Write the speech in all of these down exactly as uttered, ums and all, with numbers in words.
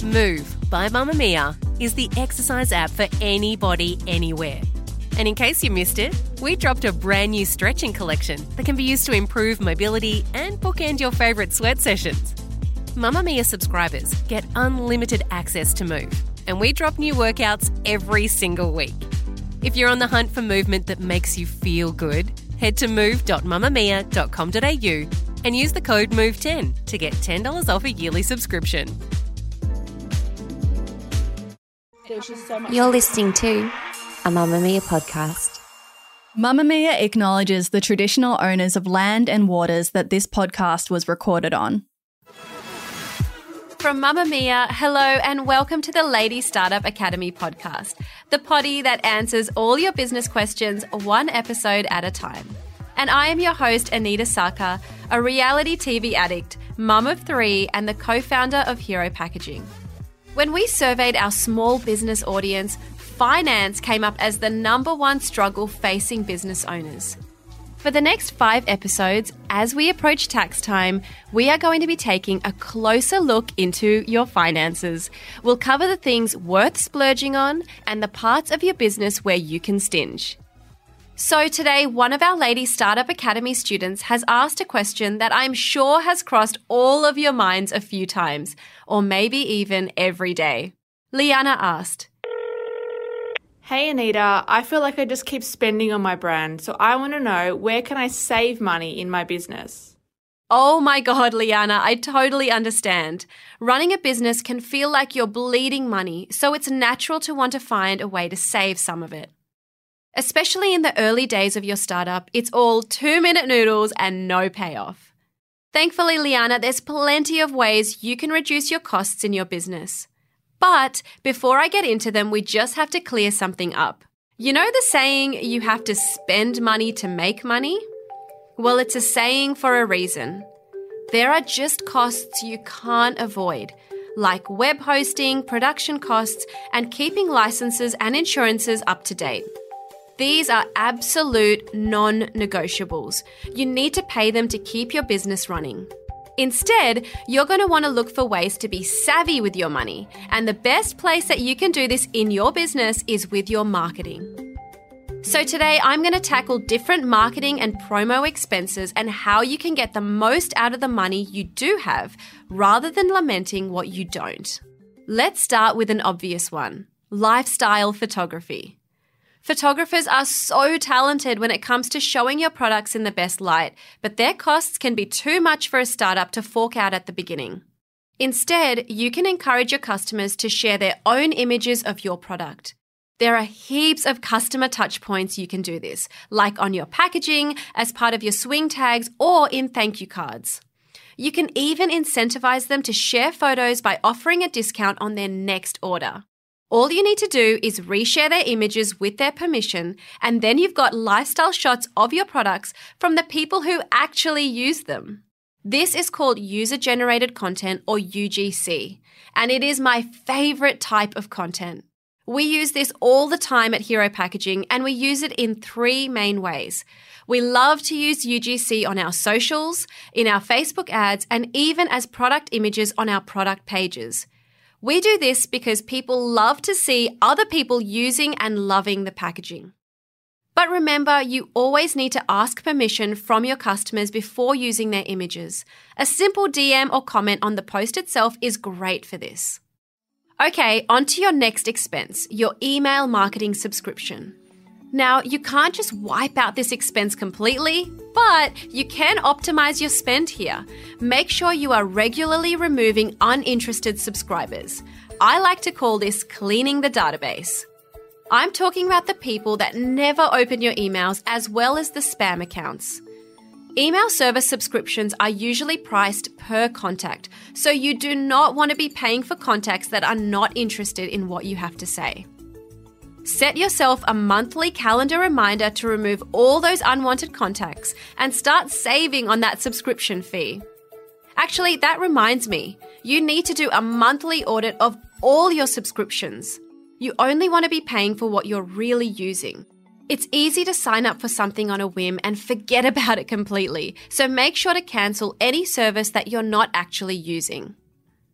Move by Mamamia is the exercise app for anybody, anywhere. And in case you missed it, we dropped a brand new stretching collection that can be used to improve mobility and bookend your favourite sweat sessions. Mamamia subscribers get unlimited access to Move, and we drop new workouts every single week. If you're on the hunt for movement that makes you feel good, head to move dot mamamia dot com dot a u and use the code move ten to get ten dollars off a yearly subscription. You're listening to a Mamamia podcast. Mamamia acknowledges the traditional owners of land and waters that this podcast was recorded on. From Mamamia, hello and welcome to the Lady Startup Academy podcast, the potty that answers all your business questions one episode at a time. And I am your host, Anita Saka, a reality T V addict, mum of three, and the co-founder of Hero Packaging. When we surveyed our small business audience, finance came up as the number one struggle facing business owners. For the next five episodes, as we approach tax time, we are going to be taking a closer look into your finances. We'll cover the things worth splurging on and the parts of your business where you can stinge. So today, one of our Lady Startup Academy students has asked a question that I'm sure has crossed all of your minds a few times, or maybe even every day. Liana asked, Hey Anita, I feel like I just keep spending on my brand, so I want to know, where can I save money in my business? Oh my God, Liana, I totally understand. Running a business can feel like you're bleeding money, so it's natural to want to find a way to save some of it. Especially in the early days of your startup, it's all two-minute noodles and no payoff. Thankfully, Liana, there's plenty of ways you can reduce your costs in your business. But before I get into them, we just have to clear something up. You know the saying, you have to spend money to make money? Well, it's a saying for a reason. There are just costs you can't avoid, like web hosting, production costs, and keeping licenses and insurances up to date. These are absolute non-negotiables. You need to pay them to keep your business running. Instead, you're going to want to look for ways to be savvy with your money, and the best place that you can do this in your business is with your marketing. So today, I'm going to tackle different marketing and promo expenses and how you can get the most out of the money you do have, rather than lamenting what you don't. Let's start with an obvious one: lifestyle photography. Photographers are so talented when it comes to showing your products in the best light, but their costs can be too much for a startup to fork out at the beginning. Instead, you can encourage your customers to share their own images of your product. There are heaps of customer touch points you can do this, like on your packaging, as part of your swing tags, or in thank you cards. You can even incentivize them to share photos by offering a discount on their next order. All you need to do is reshare their images with their permission, and then you've got lifestyle shots of your products from the people who actually use them. This is called user-generated content, or U G C, and it is my favorite type of content. We use this all the time at Hero Packaging, and we use it in three main ways. We love to use U G C on our socials, in our Facebook ads, and even as product images on our product pages. We do this because people love to see other people using and loving the packaging. But remember, you always need to ask permission from your customers before using their images. A simple D M or comment on the post itself is great for this. Okay, on to your next expense, your email marketing subscription. Now, you can't just wipe out this expense completely, but you can optimize your spend here. Make sure you are regularly removing uninterested subscribers. I like to call this cleaning the database. I'm talking about the people that never open your emails, as well as the spam accounts. Email service subscriptions are usually priced per contact, so you do not want to be paying for contacts that are not interested in what you have to say. Set yourself a monthly calendar reminder to remove all those unwanted contacts and start saving on that subscription fee. Actually, that reminds me, you need to do a monthly audit of all your subscriptions. You only want to be paying for what you're really using. It's easy to sign up for something on a whim and forget about it completely, so make sure to cancel any service that you're not actually using.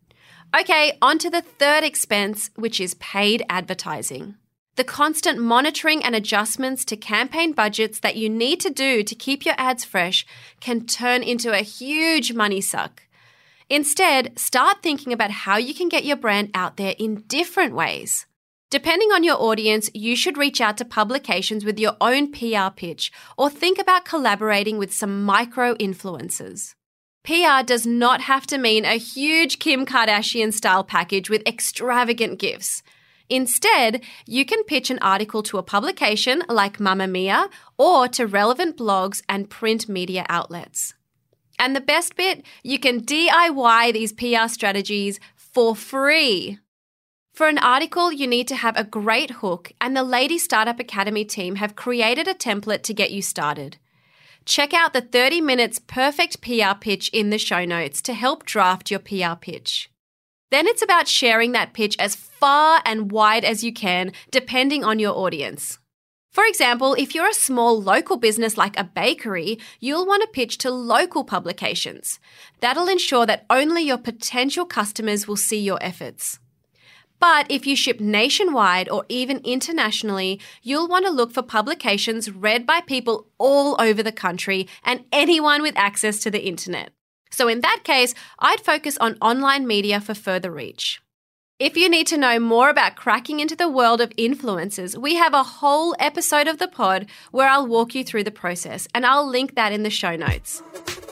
Okay, on to the third expense, which is paid advertising. The constant monitoring and adjustments to campaign budgets that you need to do to keep your ads fresh can turn into a huge money suck. Instead, start thinking about how you can get your brand out there in different ways. Depending on your audience, you should reach out to publications with your own P R pitch or think about collaborating with some micro-influencers. P R does not have to mean a huge Kim Kardashian-style package with extravagant gifts. Instead, you can pitch an article to a publication like Mamamia or to relevant blogs and print media outlets. And the best bit, you can D I Y these P R strategies for free. For an article, you need to have a great hook, and the Lady Startup Academy team have created a template to get you started. Check out the thirty minutes perfect P R pitch in the show notes to help draft your P R pitch. Then it's about sharing that pitch as far and wide as you can, depending on your audience. For example, if you're a small local business like a bakery, you'll want to pitch to local publications. That'll ensure that only your potential customers will see your efforts. But if you ship nationwide or even internationally, you'll want to look for publications read by people all over the country and anyone with access to the internet. So in that case, I'd focus on online media for further reach. If you need to know more about cracking into the world of influencers, we have a whole episode of the pod where I'll walk you through the process, and I'll link that in the show notes.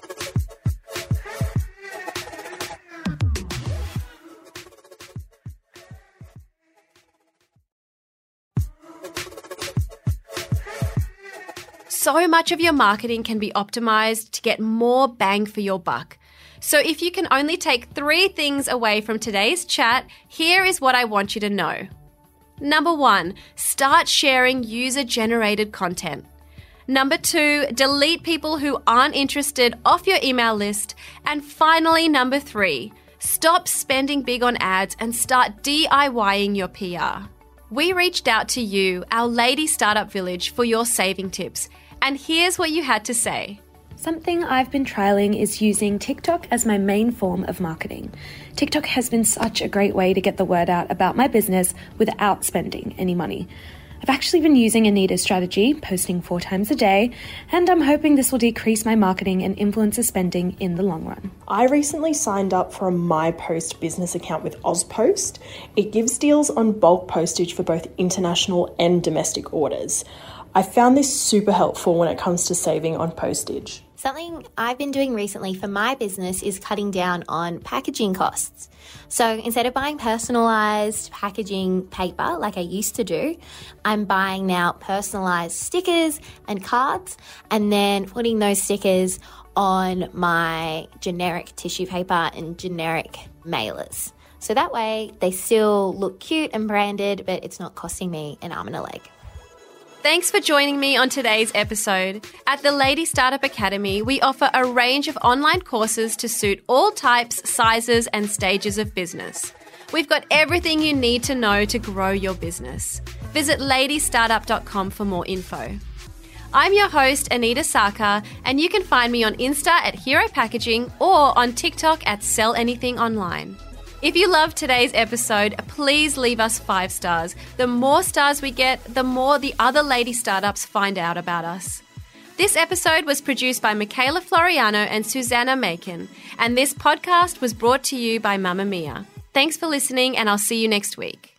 So much of your marketing can be optimized to get more bang for your buck. So if you can only take three things away from today's chat, here is what I want you to know. Number one, start sharing user-generated content. Number two, delete people who aren't interested off your email list. And finally, number three, stop spending big on ads and start DIYing your P R. We reached out to you, our Lady Startup Village, for your saving tips. And here's what you had to say. Something I've been trialling is using TikTok as my main form of marketing. TikTok has been such a great way to get the word out about my business without spending any money. I've actually been using Anita's strategy, posting four times a day, and I'm hoping this will decrease my marketing and influencer spending in the long run. I recently signed up for a MyPost business account with Ozpost. It gives deals on bulk postage for both international and domestic orders. I found this super helpful when it comes to saving on postage. Something I've been doing recently for my business is cutting down on packaging costs. So instead of buying personalised packaging paper like I used to do, I'm buying now personalised stickers and cards and then putting those stickers on my generic tissue paper and generic mailers. So that way they still look cute and branded, but it's not costing me an arm and a leg. Thanks for joining me on today's episode. At the Lady Startup Academy, we offer a range of online courses to suit all types, sizes, and stages of business. We've got everything you need to know to grow your business. Visit lady startup dot com for more info. I'm your host, Anita Sarkar, and you can find me on Insta at Hero Packaging or on TikTok at Sell Anything Online. If you loved today's episode, please leave us five stars. The more stars we get, the more the other lady startups find out about us. This episode was produced by Michaela Floriano and Susanna Macon, and this podcast was brought to you by Mamamia. Thanks for listening, and I'll see you next week.